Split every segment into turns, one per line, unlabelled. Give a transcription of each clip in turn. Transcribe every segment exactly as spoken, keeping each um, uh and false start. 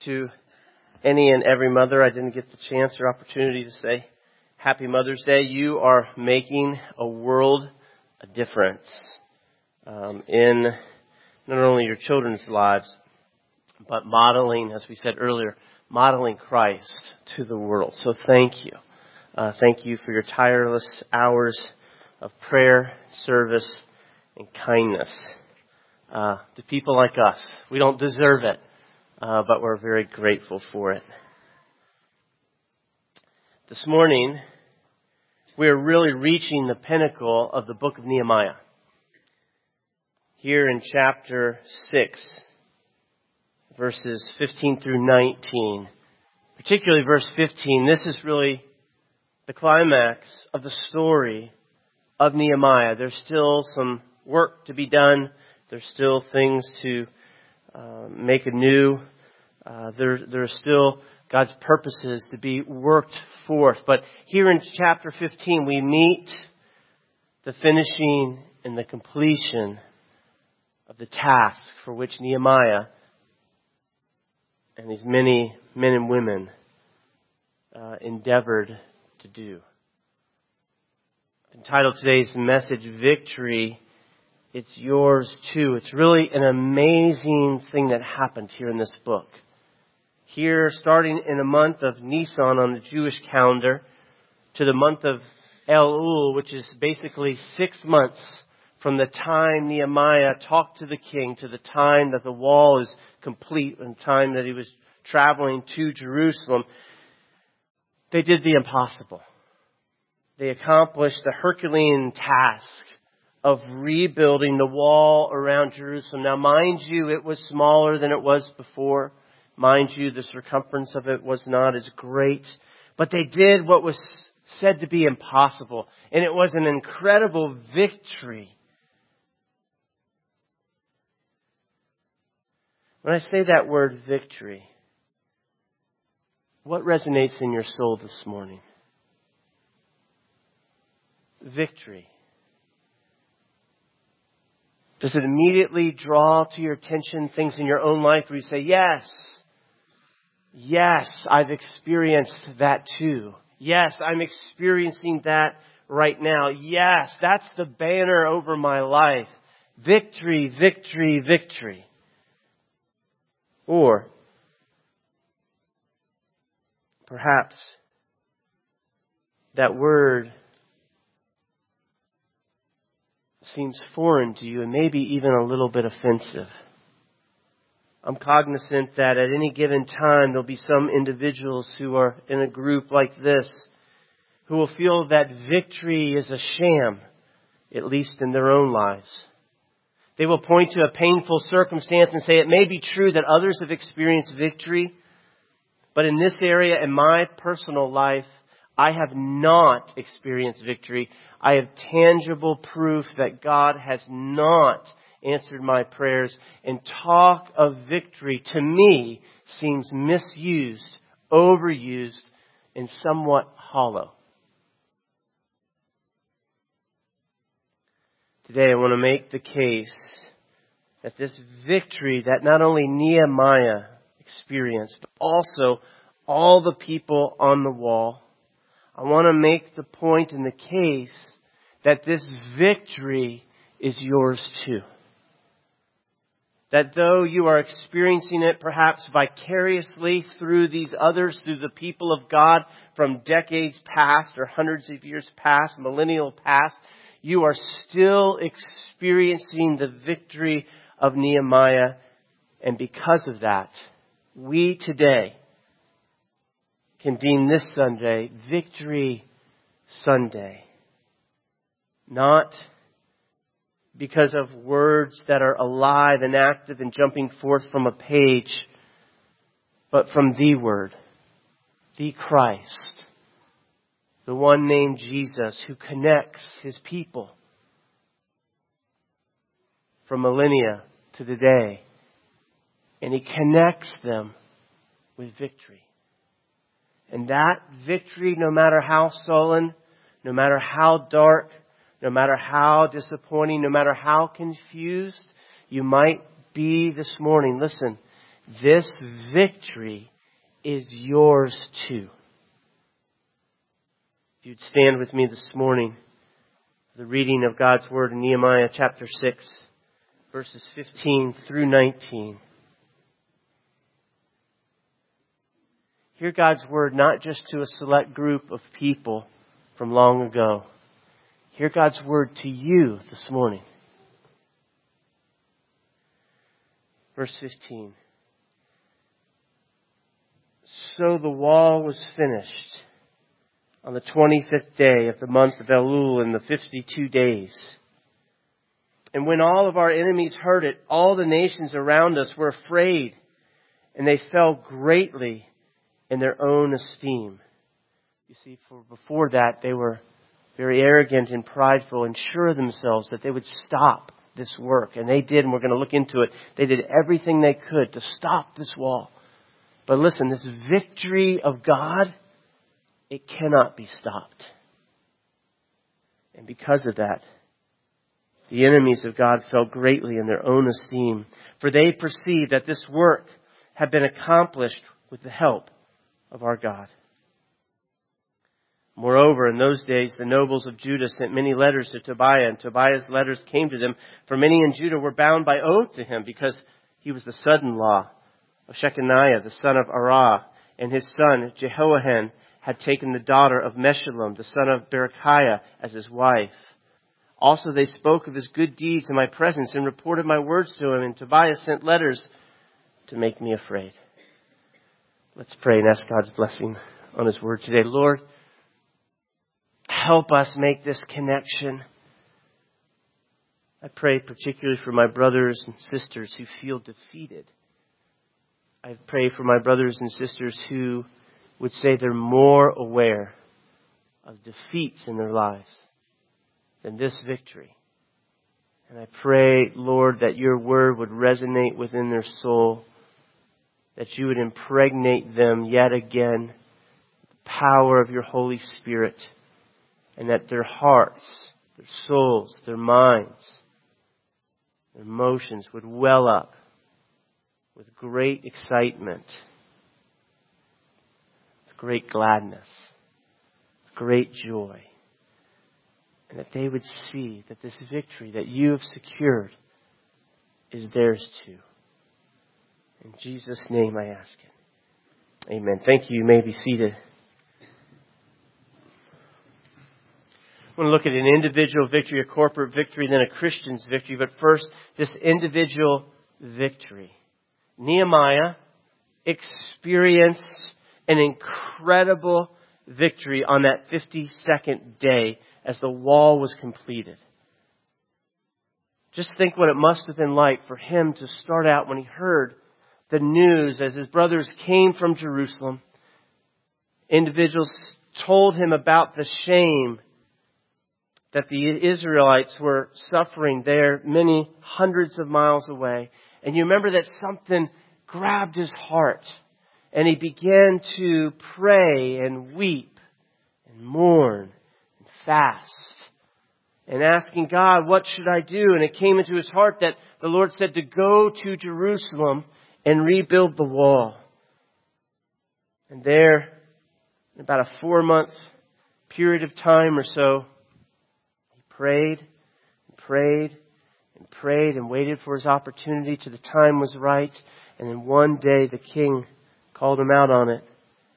To any and every mother I didn't get the chance or opportunity to say Happy Mother's Day. You are making a world a difference um, in not only your children's lives, but modeling, as we said earlier, modeling Christ to the world. So thank you. Uh, thank you for your tireless hours of prayer, service, and kindness uh, to people like us. We don't deserve it. Uh, but we're very grateful for it. This morning, we're really reaching the pinnacle of the book of Nehemiah. Here in chapter six, verses fifteen through nineteen, particularly verse fifteen, this is really the climax of the story of Nehemiah. There's still some work to be done. There's still things to uh, make anew. Uh, there, there are still God's purposes to be worked forth. But here in chapter fifteen, we meet the finishing and the completion of the task for which Nehemiah and these many men and women uh, endeavored to do. I've entitled today's message, Victory, It's Yours Too. It's really an amazing thing that happened here in this book. Here, starting in a month of Nisan on the Jewish calendar, to the month of Elul, which is basically six months from the time Nehemiah talked to the king to the time that the wall is complete and the time that he was traveling to Jerusalem, they did the impossible. They accomplished the Herculean task of rebuilding the wall around Jerusalem. Now, mind you, it was smaller than it was before. Mind you, the circumference of it was not as great. But they did what was said to be impossible. And it was an incredible victory. When I say that word victory, what resonates in your soul this morning? Victory. Does it immediately draw to your attention things in your own life where you say, yes, yes, I've experienced that too. Yes, I'm experiencing that right now. Yes, that's the banner over my life. Victory, victory, victory. Or perhaps that word seems foreign to you and maybe even a little bit offensive. I'm cognizant that at any given time there'll be some individuals who are in a group like this who will feel that victory is a sham, at least in their own lives. They will point to a painful circumstance and say it may be true that others have experienced victory, but in this area, in my personal life, I have not experienced victory. I have tangible proof that God has not answered my prayers, and talk of victory to me seems misused, overused, and somewhat hollow. Today I want to make the case that this victory that not only Nehemiah experienced, but also all the people on the wall, I want to make the point in the case that this victory is yours too. That though you are experiencing it perhaps vicariously through these others, through the people of God from decades past or hundreds of years past, millennial past, you are still experiencing the victory of Nehemiah. And because of that, we today can deem this Sunday Victory Sunday. Not because of words that are alive and active and jumping forth from a page, but from the Word, the Christ, the one named Jesus who connects His people from millennia to today. And He connects them with victory. And that victory, no matter how sullen, no matter how dark, no matter how disappointing, no matter how confused you might be this morning, listen, this victory is yours too. If you'd stand with me this morning for the reading of God's Word in Nehemiah chapter six, verses fifteen through nineteen. Hear God's Word not just to a select group of people from long ago. Hear God's Word to you this morning. Verse fifteen. So the wall was finished on the twenty-fifth day of the month of Elul in the fifty-two days. And when all of our enemies heard it, all the nations around us were afraid, and they fell greatly in their own esteem. You see, for before that, they were very arrogant and prideful and sure of themselves that they would stop this work. And they did, and we're going to look into it. They did everything they could to stop this wall. But listen, this victory of God, it cannot be stopped. And because of that, the enemies of God fell greatly in their own esteem, for they perceived that this work had been accomplished with the help of our God. Moreover, in those days, the nobles of Judah sent many letters to Tobiah, and Tobiah's letters came to them, for many in Judah were bound by oath to him, because he was the son-in-law of Shechaniah, the son of Arah, and his son Jehoahan had taken the daughter of Meshullam, the son of Berechiah, as his wife. Also they spoke of his good deeds in my presence and reported my words to him, and Tobiah sent letters to make me afraid. Let's pray and ask God's blessing on his word today. Lord, help us make this connection. I pray particularly for my brothers and sisters who feel defeated. I pray for my brothers and sisters who would say they're more aware of defeats in their lives than this victory. And I pray, Lord, that your word would resonate within their soul, that you would impregnate them yet again with the power of your Holy Spirit, and that their hearts, their souls, their minds, their emotions would well up with great excitement, with great gladness, with great joy. And that they would see that this victory that you have secured is theirs too. In Jesus' name I ask it. Amen. Thank you. You may be seated. I want to look at an individual victory, a corporate victory, then a Christian's victory. But first, this individual victory. Nehemiah experienced an incredible victory on that fifty-second day as the wall was completed. Just think what it must have been like for him to start out when he heard the news as his brothers came from Jerusalem. Individuals told him about the shame that the Israelites were suffering there many hundreds of miles away. And you remember that something grabbed his heart. And he began to pray and weep and mourn and fast. And asking God, what should I do? And it came into his heart that the Lord said to go to Jerusalem and rebuild the wall. And there, in about a four-month period of time or so, he prayed and prayed and prayed and waited for his opportunity till the time was right. And then one day the king called him out on it.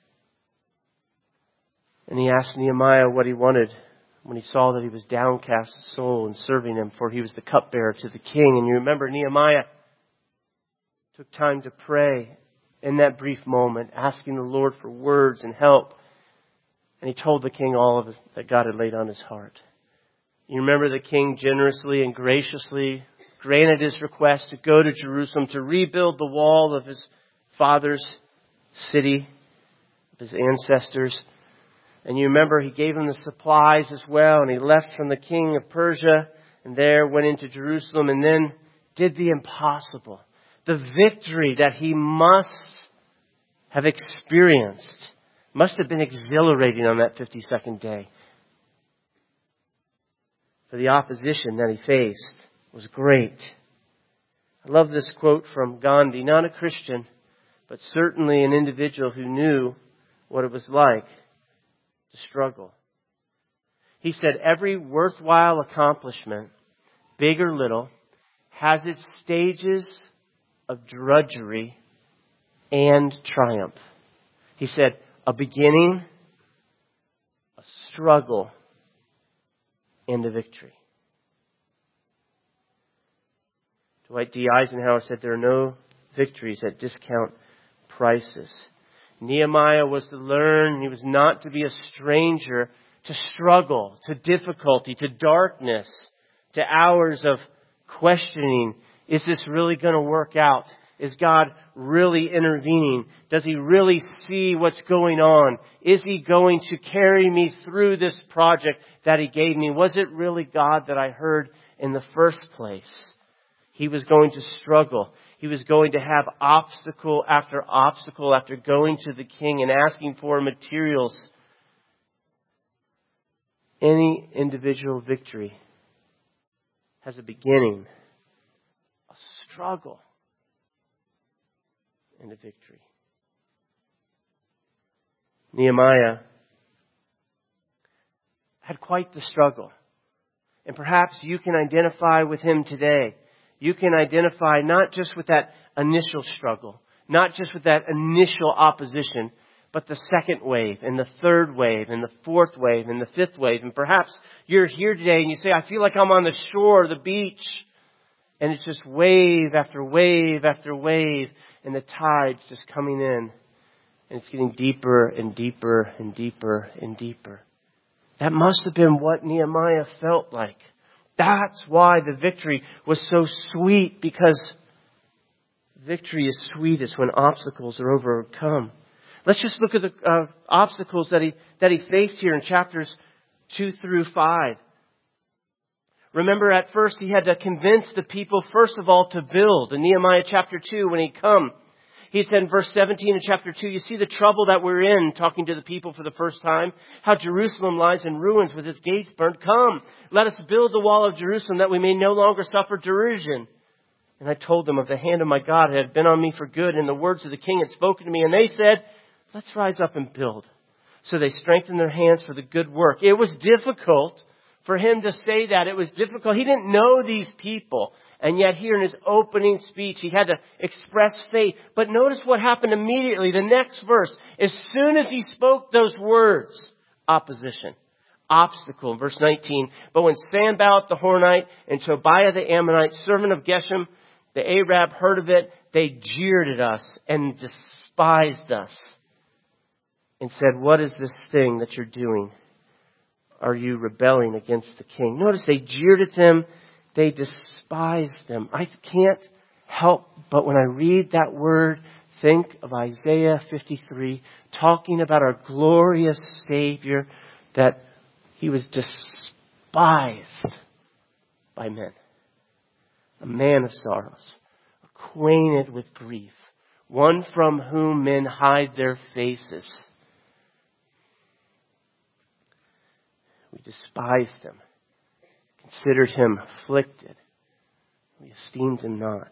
And he asked Nehemiah what he wanted when he saw that he was downcast in soul and serving him, for he was the cupbearer to the king. And you remember Nehemiah took time to pray in that brief moment, asking the Lord for words and help. And he told the king all of it that God had laid on his heart. You remember the king generously and graciously granted his request to go to Jerusalem to rebuild the wall of his father's city, of his ancestors. And you remember he gave him the supplies as well. And he left from the king of Persia and there went into Jerusalem and then did the impossible. The victory that he must have experienced must have been exhilarating on that fifty-second day. For the opposition that he faced was great. I love this quote from Gandhi, not a Christian, but certainly an individual who knew what it was like to struggle. He said, every worthwhile accomplishment, big or little, has its stages of drudgery and triumph. He said, a beginning, a struggle, and a victory. Dwight D. Eisenhower said there are no victories at discount prices. Nehemiah was to learn he was not to be a stranger to struggle, to difficulty, to darkness, to hours of questioning. Is this really going to work out? Is God really intervening? Does He really see what's going on? Is He going to carry me through this project that He gave me? Was it really God that I heard in the first place? He was going to struggle. He was going to have obstacle after obstacle after going to the king and asking for materials. Any individual victory has a beginning, a struggle, and a victory. Nehemiah had quite the struggle. And perhaps you can identify with him today. You can identify not just with that initial struggle, not just with that initial opposition, but the second wave and the third wave and the fourth wave and the fifth wave. And perhaps you're here today and you say, I feel like I'm on the shore, the beach. And it's just wave after wave after wave. And the tide's just coming in. And it's getting deeper and deeper and deeper and deeper. That must have been what Nehemiah felt like. That's why the victory was so sweet, because victory is sweetest when obstacles are overcome. Let's just look at the uh, obstacles that he that he faced here in chapters two through five. Remember, at first he had to convince the people, first of all, to build. In Nehemiah chapter two, when he come, he said in verse seventeen in chapter two, you see the trouble that we're in, talking to the people for the first time, how Jerusalem lies in ruins with its gates burned. Come, let us build the wall of Jerusalem that we may no longer suffer derision. And I told them of the hand of my God had been on me for good, and the words of the king had spoken to me. And they said, let's rise up and build. So they strengthened their hands for the good work. It was difficult for him to say that. It was difficult. He didn't know these people. And yet here in his opening speech, he had to express faith. But notice what happened immediately. The next verse, as soon as he spoke those words, opposition, obstacle. Verse nineteen, but when Sanballat the Horonite and Tobiah the Ammonite, servant of Geshem, the Arab, heard of it, they jeered at us and despised us and said, what is this thing that you're doing? Are you rebelling against the king? Notice they jeered at them. They despised them. I can't help but when I read that word, think of Isaiah fifty-three, talking about our glorious Savior, that He was despised by men. A man of sorrows, acquainted with grief, one from whom men hide their faces. We despised Him, considered Him afflicted. We esteemed Him not.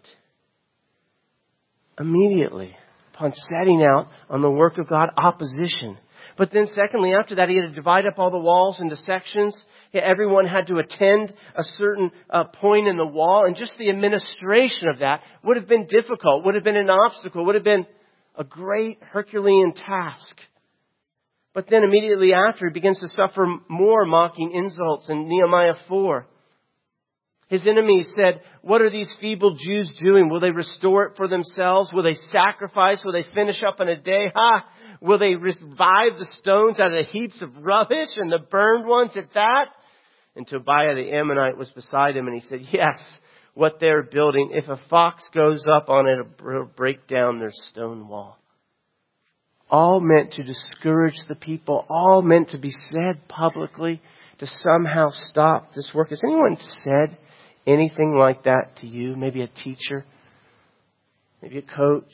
Immediately, upon setting out on the work of God, opposition. But then secondly, after that, he had to divide up all the walls into sections. Everyone had to attend a certain uh, point in the wall. And just the administration of that would have been difficult, would have been an obstacle, would have been a great Herculean task. But then immediately after, he begins to suffer more mocking insults in Nehemiah four. His enemies said, what are these feeble Jews doing? Will they restore it for themselves? Will they sacrifice? Will they finish up in a day? Ha! Will they revive the stones out of the heaps of rubbish and the burned ones at that? And Tobiah the Ammonite was beside him, and he said, yes, what they're building, if a fox goes up on it, it'll break down their stone wall. All meant to discourage the people, all meant to be said publicly to somehow stop this work. Has anyone said anything like that to you? Maybe a teacher, maybe a coach,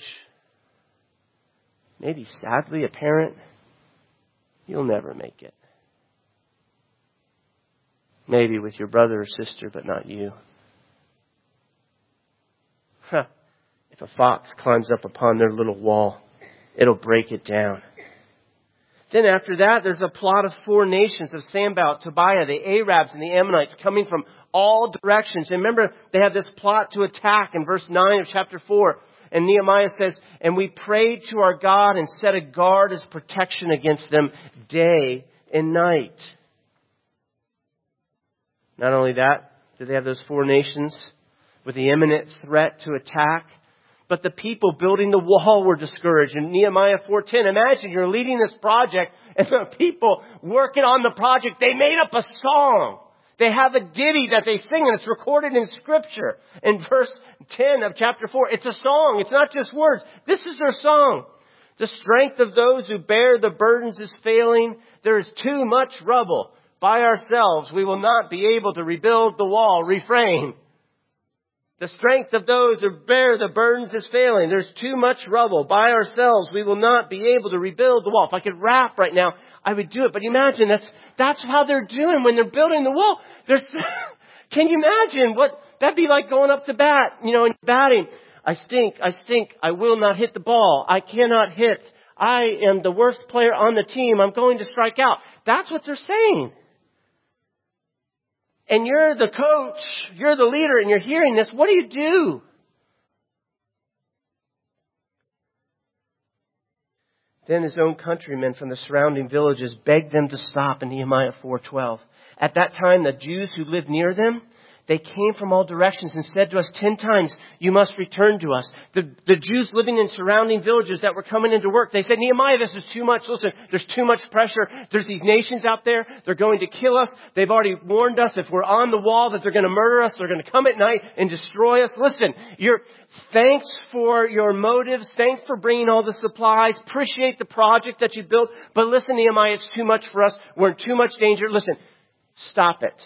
maybe sadly a parent. You'll never make it. Maybe with your brother or sister, but not you. Huh. If If a fox climbs up upon their little wall, it'll break it down. Then after that, there's a plot of four nations of Sanballat, Tobiah, the Arabs, and the Ammonites coming from all directions. And remember, they had this plot to attack in verse nine of chapter four. And Nehemiah says, and we prayed to our God and set a guard as protection against them day and night. Not only that, did they have those four nations with the imminent threat to attack, but the people building the wall were discouraged. In Nehemiah four ten, imagine you're leading this project and the people working on the project, they made up a song. They have a ditty that they sing and it's recorded in Scripture. In verse ten of chapter four, it's a song. It's not just words. This is their song. The strength of those who bear the burdens is failing. There is too much rubble. By ourselves, we will not be able to rebuild the wall. Refrain. The strength of those who bear the burdens is failing. There's too much rubble. By ourselves, we will not be able to rebuild the wall. If I could rap right now, I would do it. But imagine that's that's how they're doing when they're building the wall. There's, can you imagine what that'd be like going up to bat, you know, and batting? I stink, I stink. I will not hit the ball. I cannot hit. I am the worst player on the team. I'm going to strike out. That's what they're saying. And you're the coach, you're the leader, and you're hearing this. What do you do? Then his own countrymen from the surrounding villages begged them to stop in Nehemiah four twelve. At that time, the Jews who lived near them, they came from all directions and said to us ten times, you must return to us. The, the Jews living in surrounding villages that were coming into work, they said, Nehemiah, this is too much. Listen, there's too much pressure. There's these nations out there. They're going to kill us. They've already warned us if we're on the wall that they're going to murder us. They're going to come at night and destroy us. Listen, you're, thanks for your motives. Thanks for bringing all the supplies. Appreciate the project that you built. But listen, Nehemiah, it's too much for us. We're in too much danger. Listen, stop it.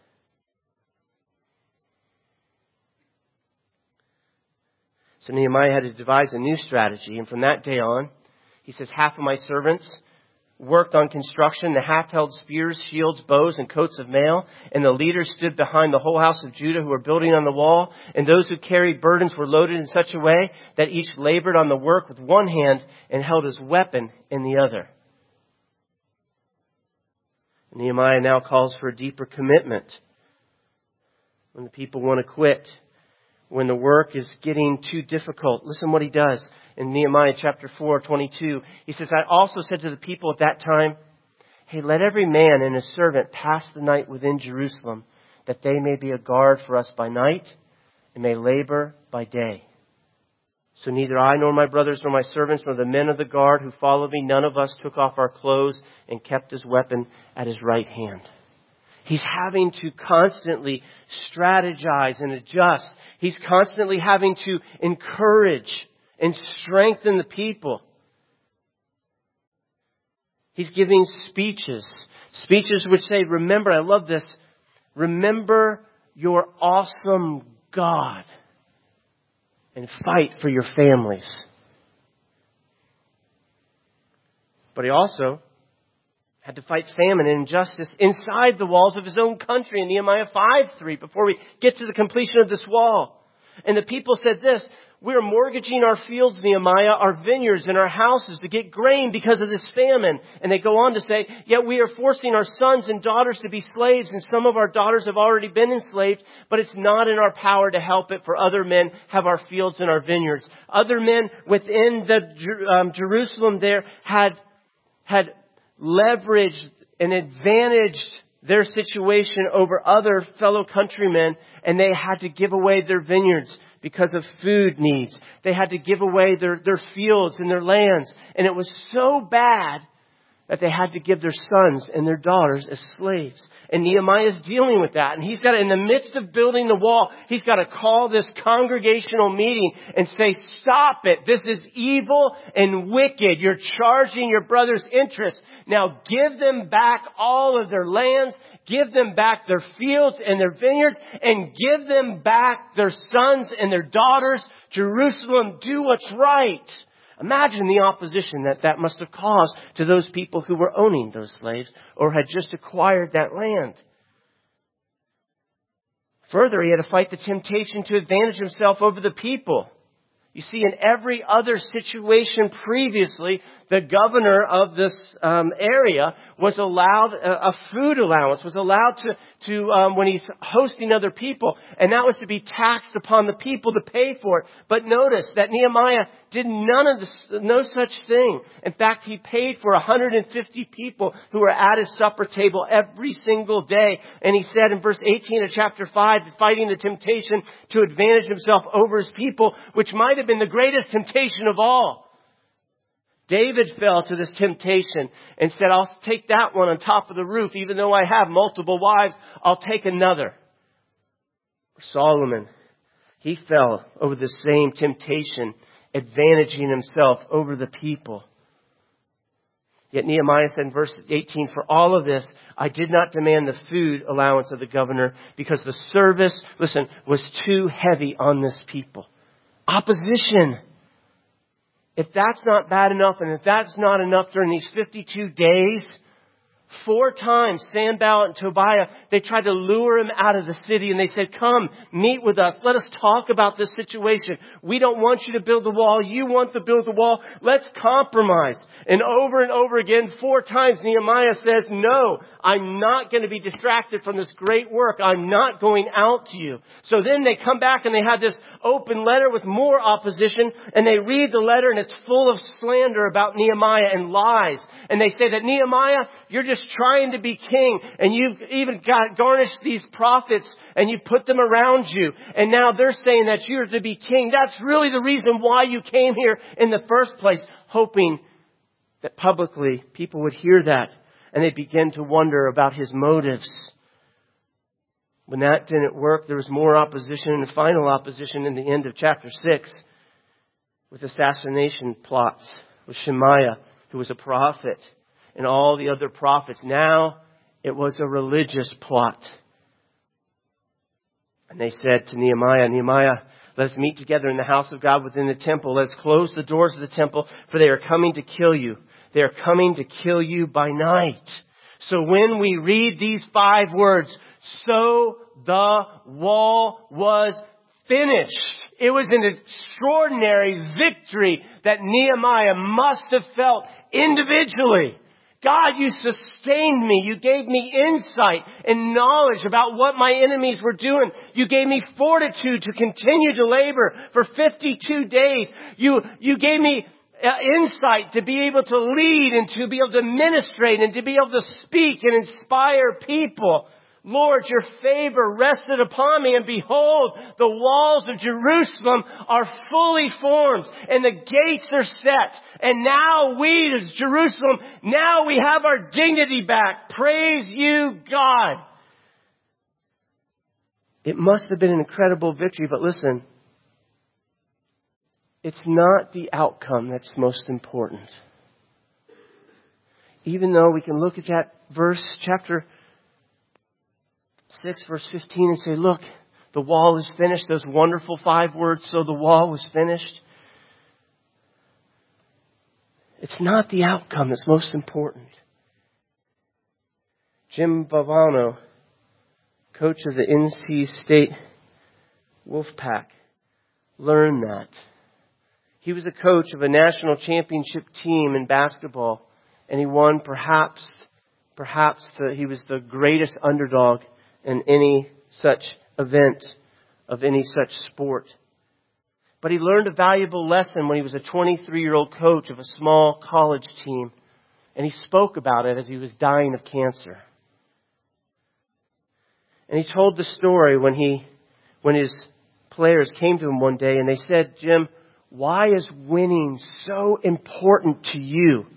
So Nehemiah had to devise a new strategy. And from that day on, he says, half of my servants worked on construction. The half held spears, shields, bows, and coats of mail. And the leaders stood behind the whole house of Judah who were building on the wall. And those who carried burdens were loaded in such a way that each labored on the work with one hand and held his weapon in the other. Nehemiah now calls for a deeper commitment. When the people want to quit, when the work is getting too difficult, listen what he does in Nehemiah chapter four, twenty-two. He says, I also said to the people at that time, hey, let every man and his servant pass the night within Jerusalem, that they may be a guard for us by night and may labor by day. So neither I nor my brothers nor my servants nor the men of the guard who followed me, none of us took off our clothes and kept his weapon at his right hand. He's having to constantly strategize and adjust. He's constantly having to encourage and strengthen the people. He's giving speeches. Speeches which say, remember, I love this, remember your awesome God and fight for your families. But he also had to fight famine and injustice inside the walls of his own country in Nehemiah five three before we get to the completion of this wall. And the people said this, we're mortgaging our fields, Nehemiah, our vineyards and our houses to get grain because of this famine. And they go on to say, yet we are forcing our sons and daughters to be slaves, and some of our daughters have already been enslaved, but it's not in our power to help it, for other men have our fields and our vineyards. Other men within the um, Jerusalem there had had leveraged and advantaged their situation over other fellow countrymen, and they had to give away their vineyards because of food needs. They had to give away their, their fields and their lands. And it was so bad that they had to give their sons and their daughters as slaves. And Nehemiah is dealing with that. And he's got to, in the midst of building the wall, he's got to call this congregational meeting and say, stop it. This is evil and wicked. You're charging your brother's interest. Now give them back all of their lands, give them back their fields and their vineyards, and give them back their sons and their daughters. Jerusalem, do what's right. Imagine the opposition that that must have caused to those people who were owning those slaves or had just acquired that land. Further, he had to fight the temptation to advantage himself over the people. You see, in every other situation previously, the governor of this um, area was allowed a, a food allowance, was allowed to, to um, when he's hosting other people, and that was to be taxed upon the people to pay for it. But notice that Nehemiah did none of this, no such thing. In fact, he paid for one hundred fifty people who were at his supper table every single day. And he said in verse eighteen of chapter five, fighting the temptation to advantage himself over his people, which might have been the greatest temptation of all. David fell to this temptation and said, I'll take that one on top of the roof. Even though I have multiple wives, I'll take another. Solomon, he fell over the same temptation, advantaging himself over the people. Yet Nehemiah said in verse eighteen, for all of this, I did not demand the food allowance of the governor because the service, listen, was too heavy on this people. Opposition. If that's not bad enough, and if that's not enough during these fifty-two days, four times Sanballat and Tobiah, they tried to lure him out of the city, and they said, come, meet with us. Let us talk about this situation. We don't want you to build the wall. You want to build the wall. Let's compromise. And over and over again, four times Nehemiah says, no, I'm not going to be distracted from this great work. I'm not going out to you. So then they come back and they have this open letter with more opposition, and they read the letter and it's full of slander about Nehemiah and lies. And they say that Nehemiah, you're just trying to be king, and you've even got garnished these prophets and you've put them around you. And now they're saying that you're to be king. That's really the reason why you came here in the first place, hoping that publicly people would hear that and they begin to wonder about his motives. When that didn't work, there was more opposition, and the final opposition in the end of chapter six with assassination plots with Shemaiah, who was a prophet, and all the other prophets. Now it was a religious plot. And they said to Nehemiah, Nehemiah, let us meet together in the house of God within the temple. Let us close the doors of the temple, for they are coming to kill you. They are coming to kill you by night. So when we read these five words, so the wall was finished. It was an extraordinary victory that Nehemiah must have felt individually. God, you sustained me. You gave me insight and knowledge about what my enemies were doing. You gave me fortitude to continue to labor for fifty-two days. You, you gave me uh, insight to be able to lead and to be able to ministrate and to be able to speak and inspire people. Lord, your favor rested upon me, and behold, the walls of Jerusalem are fully formed, and the gates are set. And now we, as Jerusalem, now we have our dignity back. Praise you, God. It must have been an incredible victory, but listen, it's not the outcome that's most important. Even though we can look at that verse, chapter six, verse fifteen, and say, look, the wall is finished. Those wonderful five words, so the wall was finished. It's not the outcome that's most important. Jim Valvano, coach of the N C State Wolfpack, learned that. He was a coach of a national championship team in basketball, and he won perhaps, perhaps the, he was the greatest underdog in any such event, of any such sport. But he learned a valuable lesson when he was a twenty-three-year-old coach of a small college team. And he spoke about it as he was dying of cancer. And he told the story when he, when his players came to him one day and they said, Jim, why is winning so important to you?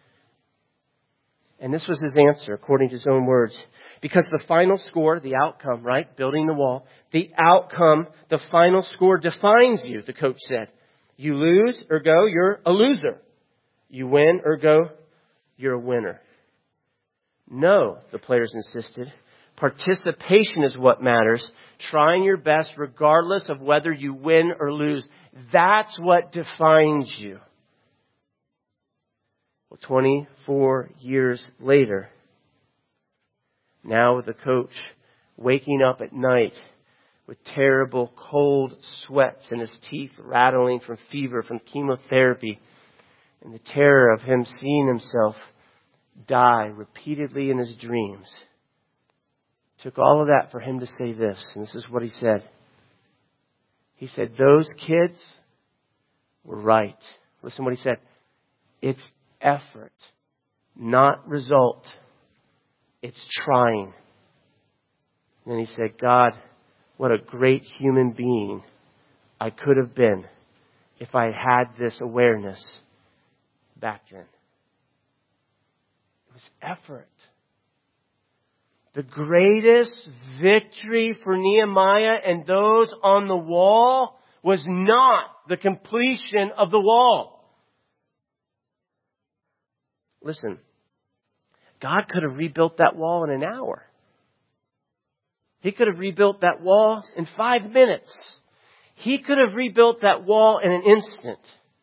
And this was his answer, according to his own words. Because the final score, the outcome, right? Building the wall. The outcome, the final score defines you, the coach said. You lose, ergo, you're a loser. You win, ergo, you're a winner. No, the players insisted. Participation is what matters. Trying your best regardless of whether you win or lose. That's what defines you. Well, twenty-four years later, now with the coach waking up at night with terrible cold sweats and his teeth rattling from fever, from chemotherapy, and the terror of him seeing himself die repeatedly in his dreams. Took all of that for him to say this, and this is what he said. He said, those kids were right. Listen to what he said. It's effort, not result. It's trying. And then he said, God, what a great human being I could have been if I had this awareness back then. It was effort. The greatest victory for Nehemiah and those on the wall was not the completion of the wall. Listen, God could have rebuilt that wall in an hour. He could have rebuilt that wall in five minutes. He could have rebuilt that wall in an instant.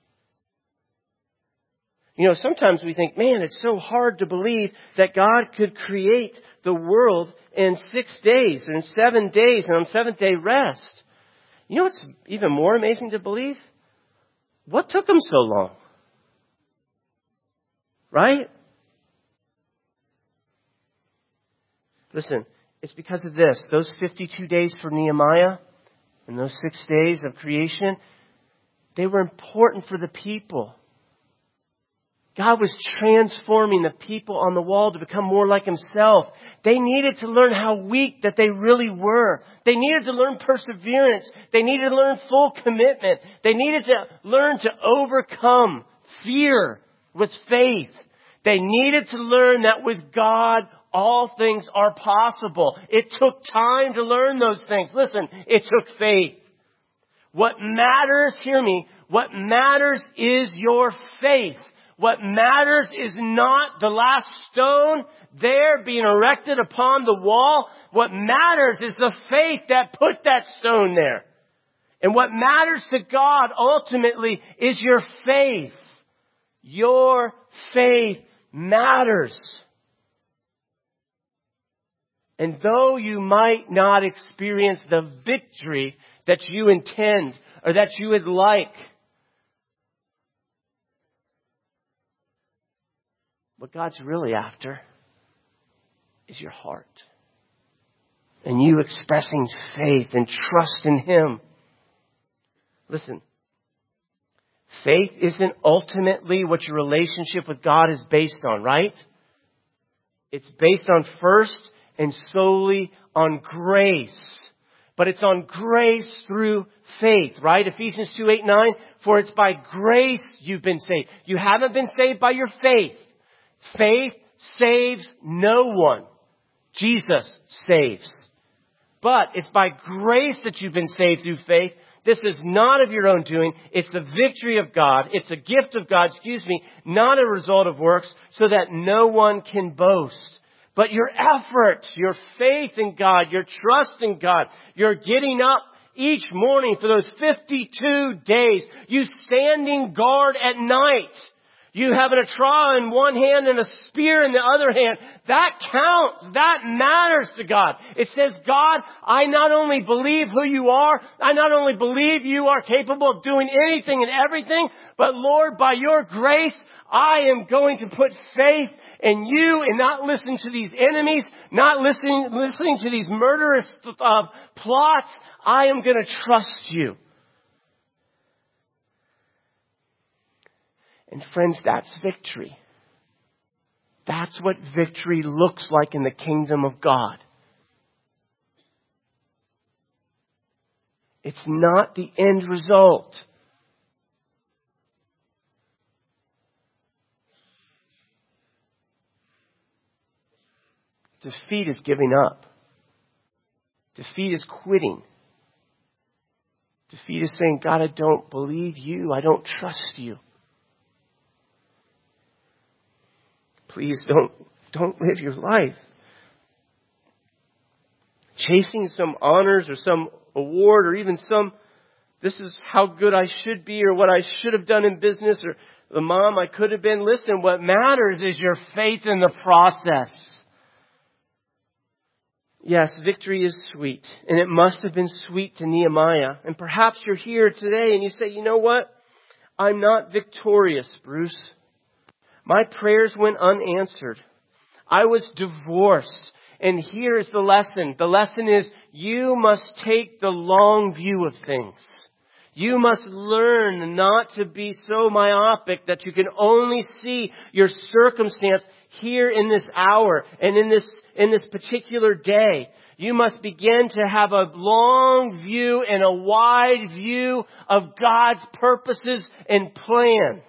You know, sometimes we think, man, it's so hard to believe that God could create the world in six days and seven days and on seventh day rest. You know what's even more amazing to believe? What took him so long? Right? Listen, it's because of this. Those fifty-two days for Nehemiah and those six days of creation, they were important for the people. God was transforming the people on the wall to become more like himself. They needed to learn how weak that they really were. They needed to learn perseverance. They needed to learn full commitment. They needed to learn to overcome fear with faith. They needed to learn that with God, all things are possible. It took time to learn those things. Listen, it took faith. What matters, hear me, what matters is your faith. What matters is not the last stone there being erected upon the wall. What matters is the faith that put that stone there. And what matters to God ultimately is your faith. Your faith matters. And though you might not experience the victory that you intend or that you would like, what God's really after is your heart. And you expressing faith and trust in Him. Listen, faith isn't ultimately what your relationship with God is based on, right? It's based on first and solely on grace. But it's on grace through faith, right? Ephesians two, eight, nine. For it's by grace you've been saved. You haven't been saved by your faith. Faith saves no one. Jesus saves. But it's by grace that you've been saved through faith. This is not of your own doing. It's the victory of God. It's a gift of God, excuse me, not a result of works, so that no one can boast. But your effort, your faith in God, your trust in God, your getting up each morning for those fifty-two days, you standing guard at night, you having a trowel in one hand and a spear in the other hand, that counts. That matters to God. It says, God, I not only believe who you are, I not only believe you are capable of doing anything and everything, but Lord, by your grace, I am going to put faith in you and not listen to these enemies, not listening, listening to these murderous uh, plots. I am going to trust you. And friends, that's victory. That's what victory looks like in the kingdom of God. It's not the end result. Defeat is giving up. Defeat is quitting. Defeat is saying, God, I don't believe you. I don't trust you. Please don't, don't live your life chasing some honors or some award or even some, this is how good I should be or what I should have done in business or the mom I could have been. Listen, what matters is your faith in the process. Yes, victory is sweet, and it must have been sweet to Nehemiah. And perhaps you're here today and you say, you know what? I'm not victorious, Bruce. My prayers went unanswered. I was divorced. And here's the lesson. The lesson is you must take the long view of things. You must learn not to be so myopic that you can only see your circumstance here in this hour and in this, in this particular day. You must begin to have a long view and a wide view of God's purposes and plan.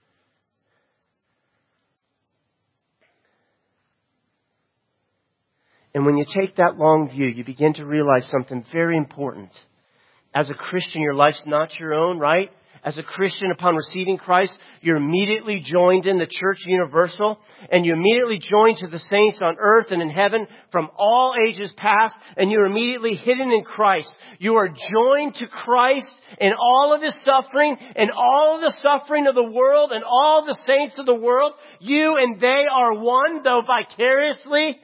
And when you take that long view, you begin to realize something very important. As a Christian, your life's not your own, right? As a Christian, upon receiving Christ, you're immediately joined in the church universal, and you immediately join to the saints on earth and in heaven from all ages past, and you're immediately hidden in Christ. You are joined to Christ in all of His suffering, and all of the suffering of the world, and all the saints of the world. You and they are one, though vicariously.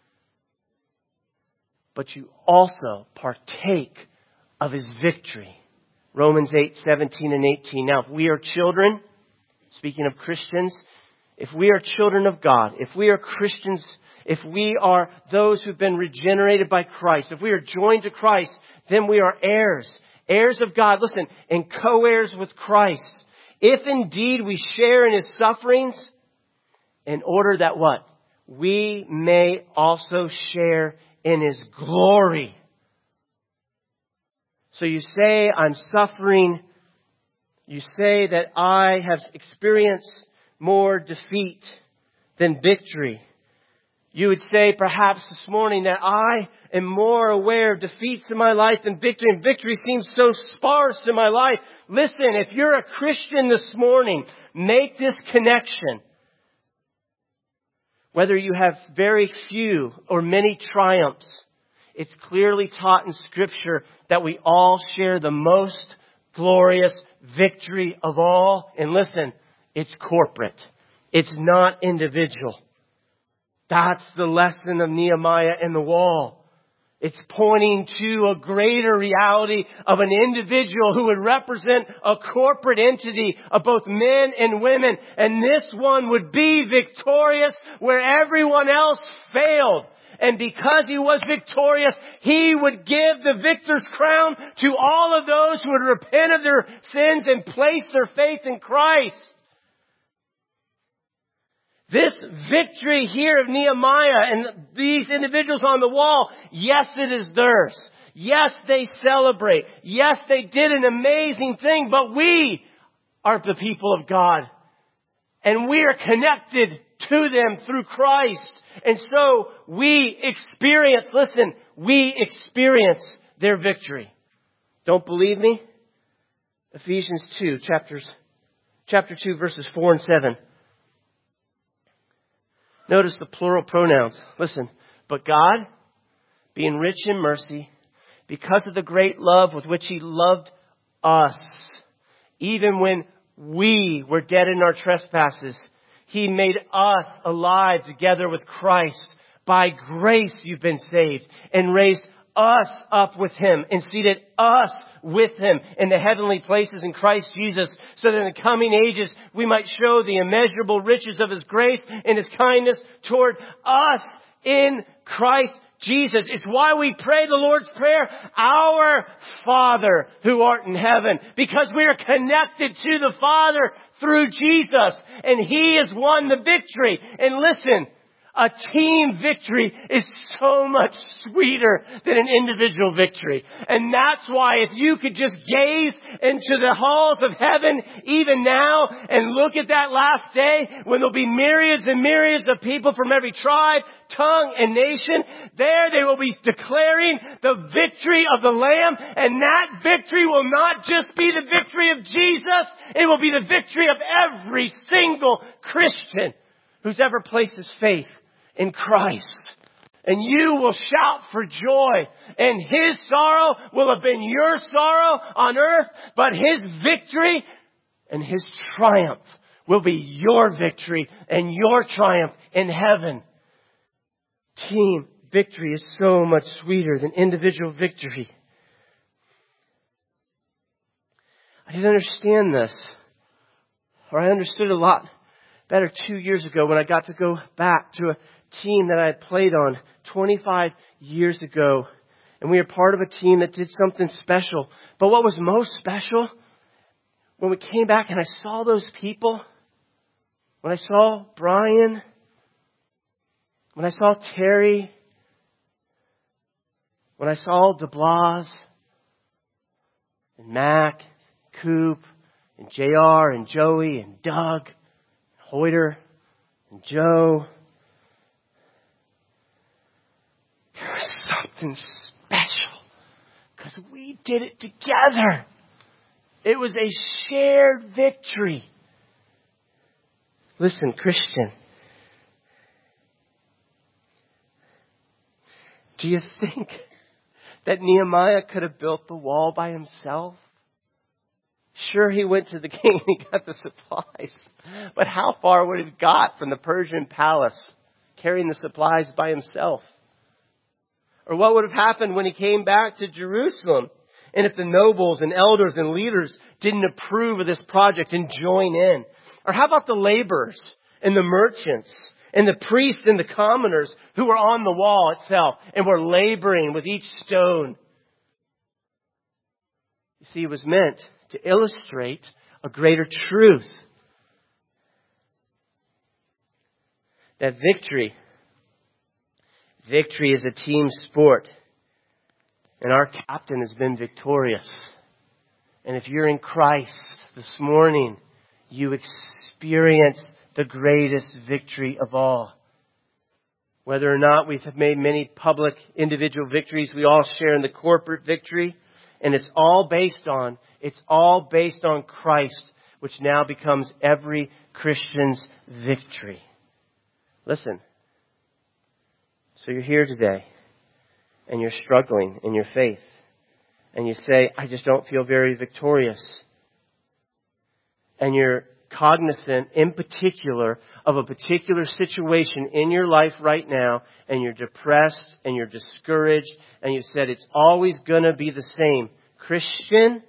But you also partake of His victory. Romans eight, seventeen and eighteen. Now, if we are children, speaking of Christians, if we are children of God, if we are Christians, if we are those who've been regenerated by Christ, if we are joined to Christ, then we are heirs. Heirs of God, listen, and co-heirs with Christ. If indeed we share in His sufferings, in order that what? We may also share in His glory. So you say, I'm suffering. You say that I have experienced more defeat than victory. You would say perhaps this morning that I am more aware of defeats in my life than victory, and victory seems so sparse in my life. Listen, if you're a Christian this morning, make this connection. Whether you have very few or many triumphs, it's clearly taught in Scripture that we all share the most glorious victory of all. And listen, it's corporate. It's not individual. That's the lesson of Nehemiah and the wall. It's pointing to a greater reality of an individual who would represent a corporate entity of both men and women. And this one would be victorious where everyone else failed. And because he was victorious, he would give the victor's crown to all of those who would repent of their sins and place their faith in Christ. This victory here of Nehemiah and these individuals on the wall, yes, it is theirs. Yes, they celebrate. Yes, they did an amazing thing, but we are the people of God. And we are connected to them through Christ. And so we experience, listen, we experience their victory. Don't believe me? Ephesians two, chapters, chapter two, verses four and seven. Notice the plural pronouns. Listen, but God, being rich in mercy, because of the great love with which He loved us, even when we were dead in our trespasses, He made us alive together with Christ. By grace you've been saved, and raised us up with Him and seated us with Him in the heavenly places in Christ Jesus, so that in the coming ages we might show the immeasurable riches of His grace and His kindness toward us in Christ Jesus. It's why we pray the Lord's Prayer, Our Father who art in heaven, because we are connected to the Father through Jesus, and He has won the victory. And listen, a team victory is so much sweeter than an individual victory. And that's why if you could just gaze into the halls of heaven even now and look at that last day when there'll be myriads and myriads of people from every tribe, tongue, and nation, there they will be declaring the victory of the Lamb. And that victory will not just be the victory of Jesus, it will be the victory of every single Christian who's ever placed his faith in Christ. And you will shout for joy. And His sorrow will have been your sorrow on earth, but His victory and His triumph will be your victory and your triumph in heaven. Team victory is so much sweeter than individual victory. I didn't understand this, or I understood a lot better two years ago when I got to go back to a team that I had played on twenty-five years ago. And we were part of a team that did something special. But what was most special, when we came back and I saw those people, when I saw Brian, when I saw Terry, when I saw DeBlas, and Mac, Coop, and J R, and Joey, and Doug, Hoyter, and Joe, there was something special because we did it together. It was a shared victory. Listen, Christian, do you think that Nehemiah could have built the wall by himself? Sure, he went to the king and he got the supplies. But how far would he have got from the Persian palace carrying the supplies by himself? Or what would have happened when he came back to Jerusalem? And if the nobles and elders and leaders didn't approve of this project and join in? Or how about the laborers and the merchants and the priests and the commoners who were on the wall itself and were laboring with each stone? You see, it was meant to illustrate a greater truth. That victory, victory is a team sport. And our captain has been victorious. And if you're in Christ this morning, you experience the greatest victory of all. Whether or not we've made many public individual victories, we all share in the corporate victory. And it's all based on, it's all based on Christ, which now becomes every Christian's victory. Listen. So you're here today, and you're struggling in your faith. And you say, I just don't feel very victorious. And you're cognizant, in particular, of a particular situation in your life right now, and you're depressed, and you're discouraged, and you said it's always going to be the same. Christian,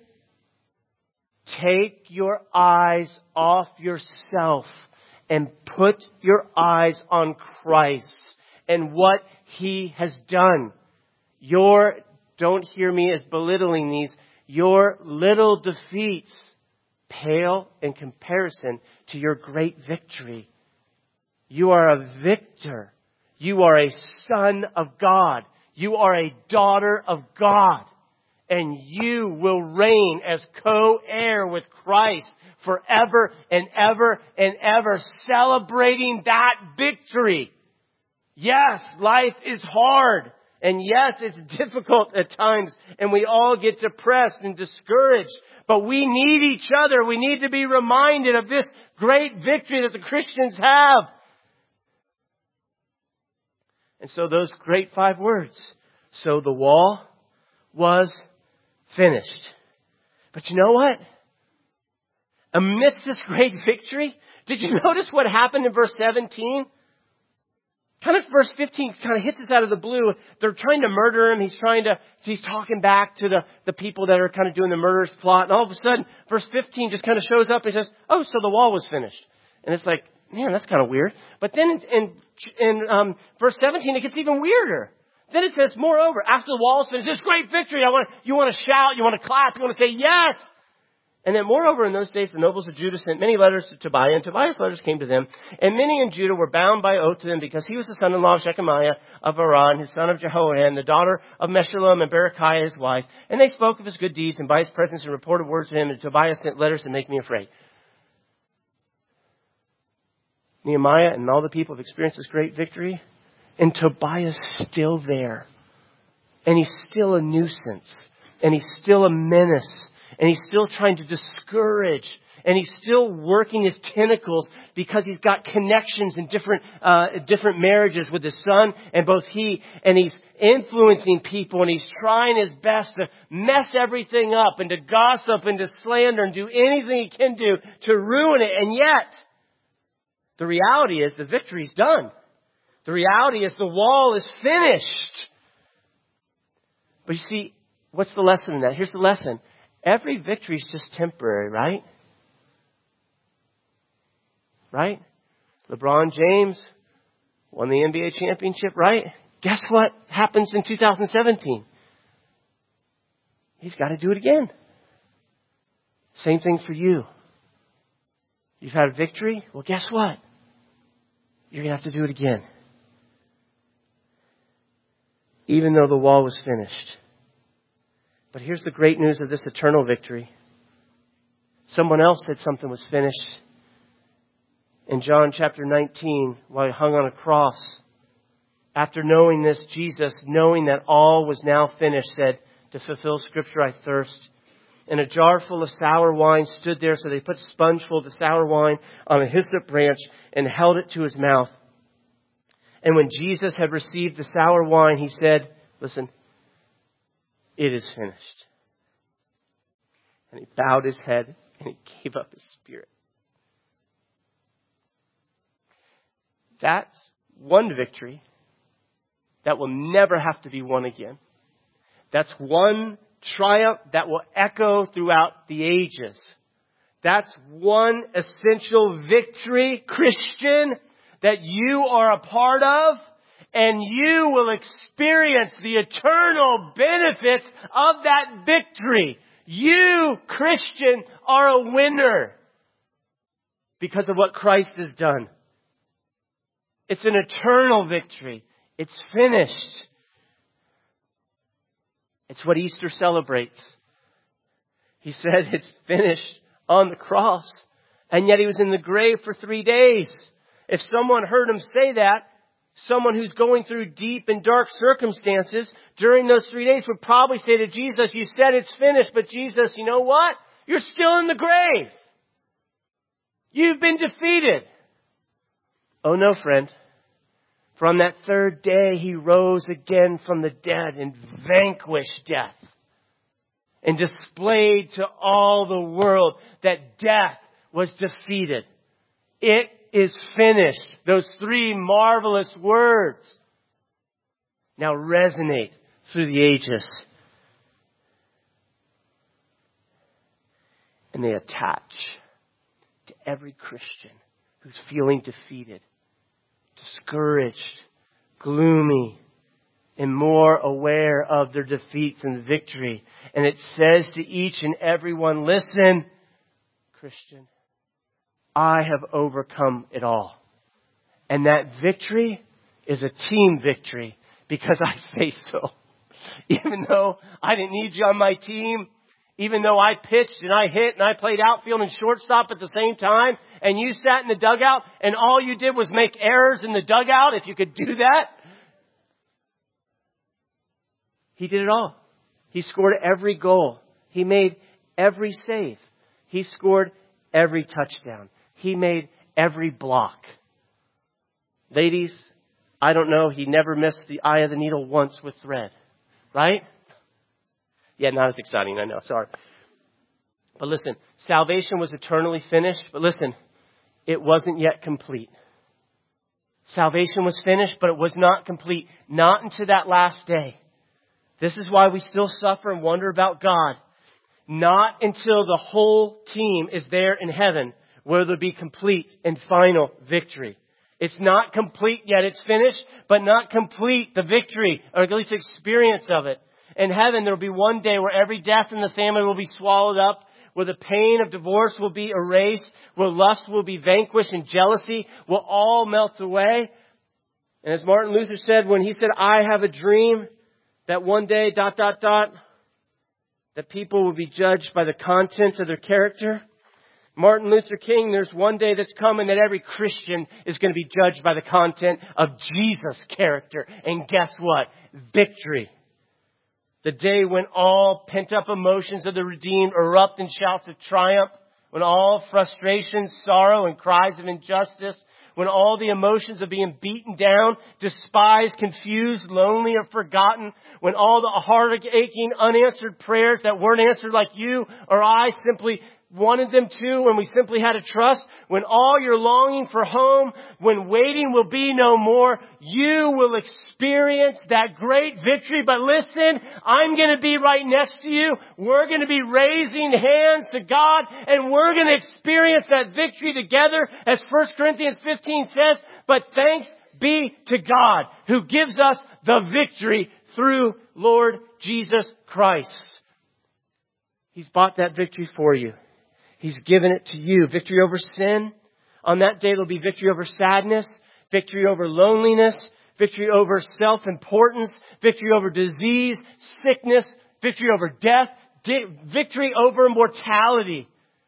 take your eyes off yourself and put your eyes on Christ and what He has done. Your, don't hear me as belittling these, your little defeats pale in comparison to your great victory. You are a victor. You are a son of God. You are a daughter of God. And you will reign as co-heir with Christ forever and ever and ever, celebrating that victory. Yes, life is hard. And yes, it's difficult at times. And we all get depressed and discouraged. But we need each other. We need to be reminded of this great victory that the Christians have. And so those great five words. So the wall was finished. But you know what? Amidst this great victory, did you notice what happened in verse seventeen? Kind of verse fifteen kind of hits us out of the blue. They're trying to murder him. He's trying to, he's talking back to the, the people that are kind of doing the murderous plot. And all of a sudden, verse fifteen just kind of shows up and says, oh, so the wall was finished. And it's like, man, that's kind of weird. But then in, in, in um, verse seventeen, it gets even weirder. Then it says, moreover, after the wall is finished, this great victory. I want, you want to shout, you want to clap, you want to say yes. And then moreover, in those days, the nobles of Judah sent many letters to Tobiah, and Tobiah's letters came to them. And many in Judah were bound by oath to him, because he was the son-in-law of Shechemiah of Haran, his son of Jehohanan, the daughter of Meshullam, and Berechiah his wife. And they spoke of his good deeds, and by his presence and reported words to him. And Tobiah sent letters to make me afraid. Nehemiah and all the people have experienced this great victory. And Tobiah's still there. And he's still a nuisance. And he's still a menace. And he's still trying to discourage. And he's still working his tentacles because he's got connections in different uh, different marriages with his son and both he. And he's influencing people. And he's trying his best to mess everything up and to gossip and to slander and do anything he can do to ruin it. And yet, the reality is the victory's done. The reality is the wall is finished. But you see, what's the lesson in that? Here's the lesson. Every victory is just temporary, right? Right? LeBron James won the N B A championship, right? Guess what happens in two thousand seventeen? He's got to do it again. Same thing for you. You've had a victory? Well, guess what? You're going to have to do it again. Even though the wall was finished. But here's the great news of this eternal victory. Someone else said something was finished. In John chapter nineteen, while he hung on a cross, after knowing this, Jesus, knowing that all was now finished, said, to fulfill Scripture, I thirst. And a jar full of sour wine stood there, so they put a sponge full of the sour wine on a hyssop branch and held it to his mouth. And when Jesus had received the sour wine, he said, listen, it is finished. And he bowed his head and he gave up his spirit. That's one victory that will never have to be won again. That's one triumph that will echo throughout the ages. That's one essential victory, Christian, that you are a part of, and you will experience the eternal benefits of that victory. You, Christian, are a winner because of what Christ has done. It's an eternal victory. It's finished. It's what Easter celebrates. He said it's finished on the cross. And yet he was in the grave for three days. If someone heard him say that, someone who's going through deep and dark circumstances during those three days would probably say to Jesus, you said it's finished, but Jesus, you know what? You're still in the grave. You've been defeated. Oh no, friend. For on that third day, he rose again from the dead and vanquished death and displayed to all the world that death was defeated. It is finished. Those three marvelous words now resonate through the ages. And they attach to every Christian who's feeling defeated, discouraged, gloomy, and more aware of their defeats and victory. And it says to each and every one, listen, Christian, I have overcome it all. And that victory is a team victory because I say so. Even though I didn't need you on my team, even though I pitched and I hit and I played outfield and shortstop at the same time, and you sat in the dugout and all you did was make errors in the dugout, if you could do that. He did it all. He scored every goal. He made every save. He scored every touchdown. He made every block. Ladies, I don't know, he never missed the eye of the needle once with thread. Right? Yeah, not as exciting, I know, sorry. But listen, salvation was eternally finished, but listen, it wasn't yet complete. Salvation was finished, but it was not complete. Not until that last day. This is why we still suffer and wonder about God. Not until the whole team is there in heaven will there be complete and final victory. It's not complete yet. It's finished, but not complete, the victory, or at least experience of it. In heaven, there will be one day where every death in the family will be swallowed up, where the pain of divorce will be erased, where lust will be vanquished and jealousy will all melt away. And as Martin Luther said, when he said, I have a dream that one day, dot, dot, dot, that people will be judged by the content of their character. Martin Luther King, there's one day that's coming that every Christian is going to be judged by the content of Jesus' character. And guess what? Victory. The day when all pent-up emotions of the redeemed erupt in shouts of triumph. When all frustration, sorrow, and cries of injustice. When all the emotions of being beaten down, despised, confused, lonely, are forgotten. When all the heart-aching, unanswered prayers that weren't answered like you or I simply wanted them to, when we simply had to trust, when all your longing for home, when waiting will be no more, you will experience that great victory. But listen, I'm going to be right next to you. We're going to be raising hands to God, and we're going to experience that victory together, as First Corinthians fifteen says. But thanks be to God who gives us the victory through Lord Jesus Christ. He's bought that victory for you. He's given it to you. Victory over sin. On that day, there'll be victory over sadness, victory over loneliness, victory over self-importance, victory over disease, sickness, victory over death, di- victory over mortality.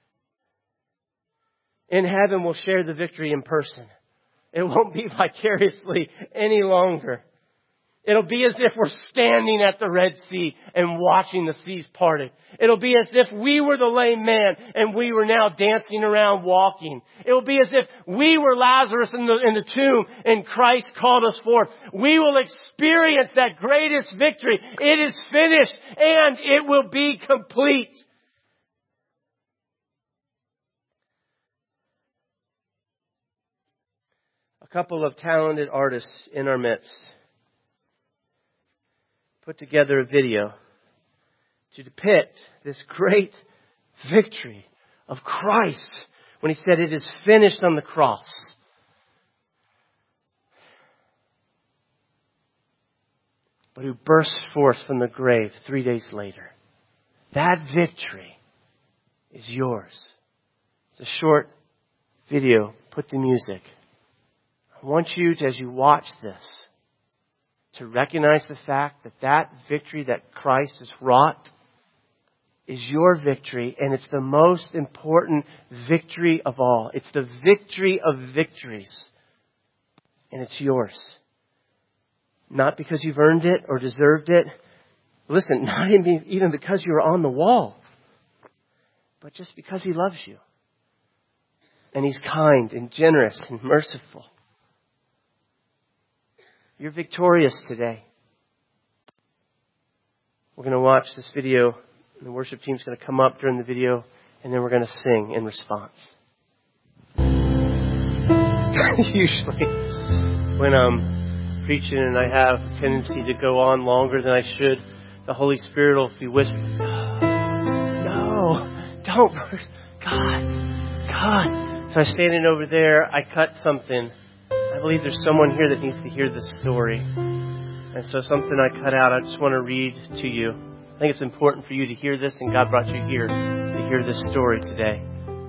In heaven, we'll share the victory in person. It won't be vicariously any longer. It'll be as if we're standing at the Red Sea and watching the seas parted. It'll be as if we were the lame man and we were now dancing around walking. It'll be as if we were Lazarus in the, in the tomb and Christ called us forth. We will experience that greatest victory. It is finished and it will be complete. A couple of talented artists in our midst put together a video to depict this great victory of Christ when He said it is finished on the cross. But who burst forth from the grave three days later. That victory is yours. It's a short video. Put the music. I want you to, as you watch this, to recognize the fact that that victory that Christ has wrought is your victory, and it's the most important victory of all. It's the victory of victories, and it's yours. Not because you've earned it or deserved it. Listen, not even because you were on the wall, but just because He loves you. And He's kind and generous and merciful. You're victorious today. We're going to watch this video. The worship team's going to come up during the video, and then we're going to sing in response. Usually, when I'm preaching and I have a tendency to go on longer than I should, the Holy Spirit will be whispering, no, don't, God, God. So I'm standing over there, I cut something. I believe there's someone here that needs to hear this story. And so something I cut out, I just want to read to you. I think it's important for you to hear this, and God brought you here to hear this story today.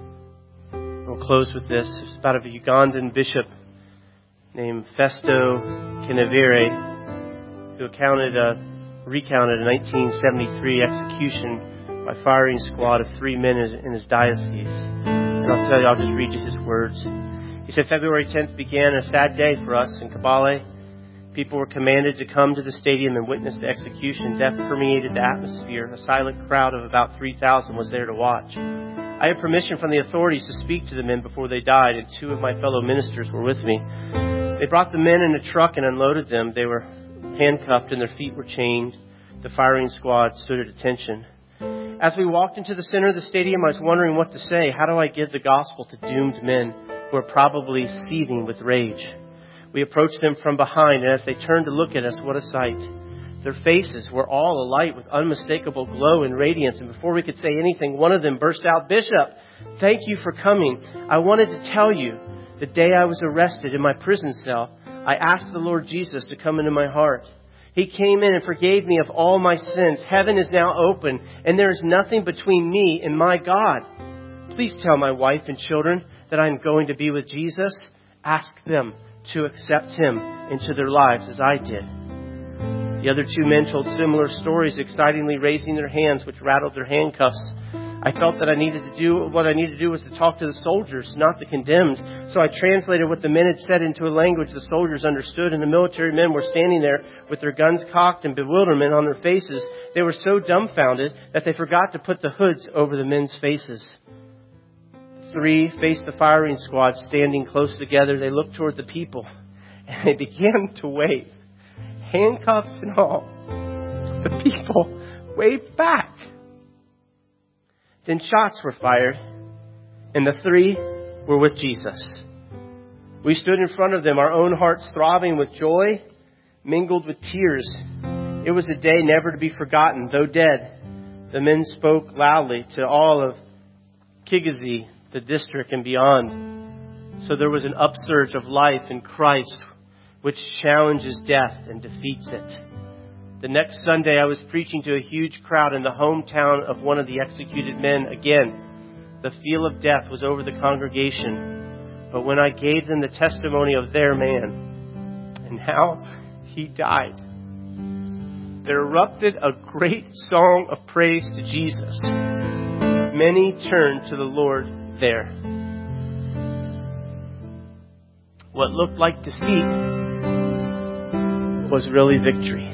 We'll close with this. It's about a Ugandan bishop named Festo Kinevere, who accounted, uh, recounted a nineteen seventy-three execution by firing squad of three men in his diocese. And I'll tell you, I'll just read you his words. He said, February tenth began a sad day for us in Kabale. People were commanded to come to the stadium and witness the execution. Death permeated the atmosphere. A silent crowd of about three thousand was there to watch. I had permission from the authorities to speak to the men before they died, and two of my fellow ministers were with me. They brought the men in a truck and unloaded them. They were handcuffed and their feet were chained. The firing squad stood at attention. As we walked into the center of the stadium, I was wondering what to say. How do I give the gospel to doomed men who are probably seething with rage? We approached them from behind, and as they turned to look at us, what a sight. Their faces were all alight with unmistakable glow and radiance, and before we could say anything, one of them burst out, Bishop, thank you for coming. I wanted to tell you, the day I was arrested in my prison cell, I asked the Lord Jesus to come into my heart. He came in and forgave me of all my sins. Heaven is now open, and there is nothing between me and my God. Please tell my wife and children that I am going to be with Jesus. Ask them to accept Him into their lives as I did. The other two men told similar stories, excitingly raising their hands, which rattled their handcuffs. I felt that I needed to do, what I needed to do was to talk to the soldiers, not the condemned. So I translated what the men had said into a language the soldiers understood, and the military men were standing there with their guns cocked and bewilderment on their faces. They were so dumbfounded that they forgot to put the hoods over the men's faces. Three faced the firing squad standing close together. They looked toward the people and they began to wave, handcuffs and all. The people waved back. Then shots were fired, and the three were with Jesus. We stood in front of them, our own hearts throbbing with joy, mingled with tears. It was a day never to be forgotten. Though dead, the men spoke loudly to all of Kigazi, the district, and beyond. So there was an upsurge of life in Christ, which challenges death and defeats it. The next Sunday, I was preaching to a huge crowd in the hometown of one of the executed men. Again, the feel of death was over the congregation. But when I gave them the testimony of their man and how he died, there erupted a great song of praise to Jesus. Many turned to the Lord there. What looked like defeat was really victory.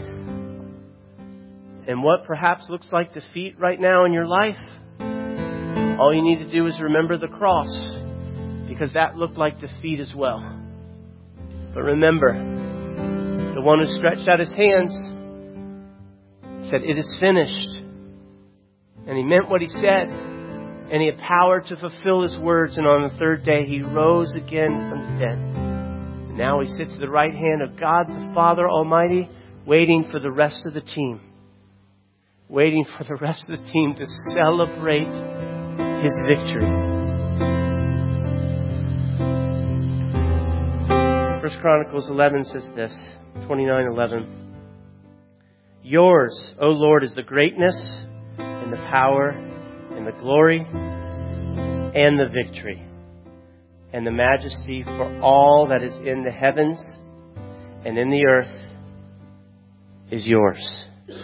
And what perhaps looks like defeat right now in your life, all you need to do is remember the cross, because that looked like defeat as well. But remember, the one who stretched out his hands said, "It is finished." And he meant what he said. And he had power to fulfill his words. And on the third day, he rose again from the dead. And now he sits at the right hand of God the Father Almighty, waiting for the rest of the team. Waiting for the rest of the team to celebrate his victory. First Chronicles eleven says this, twenty-nine eleven. Yours, O Lord, is the greatness and the power and the glory and the victory and the majesty, for all that is in the heavens and in the earth is yours.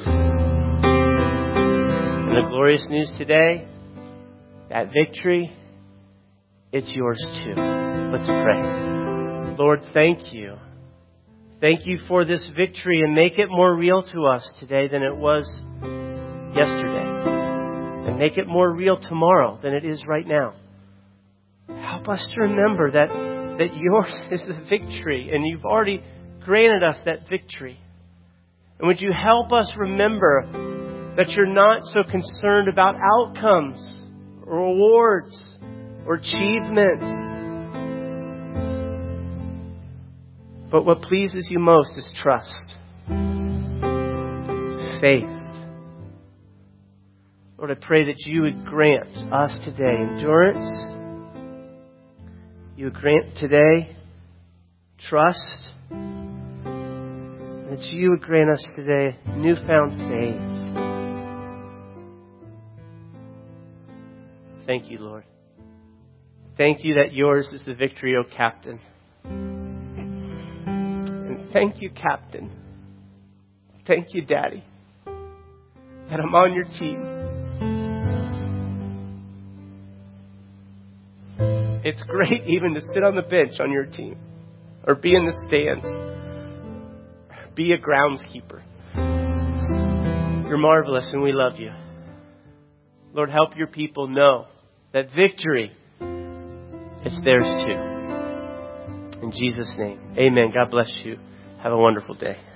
And the glorious news today, that victory, it's yours too. Let's pray. Lord, thank you. Thank you for this victory, and make it more real to us today than it was yesterday. And make it more real tomorrow than it is right now. Help us to remember that, that yours is the victory, and you've already granted us that victory. And would you help us remember that you're not so concerned about outcomes or rewards or achievements. But what pleases you most is trust, faith. Lord, I pray that you would grant us today endurance. You would grant today trust. That you would grant us today newfound faith. Thank you, Lord. Thank you that yours is the victory, O Captain. And thank you, Captain. Thank you, Daddy, that I'm on your team. It's great even to sit on the bench on your team or be in the stands. Be a groundskeeper. You're marvelous and we love you. Lord, help your people know that victory, it's theirs too. In Jesus' name, amen. God bless you. Have a wonderful day.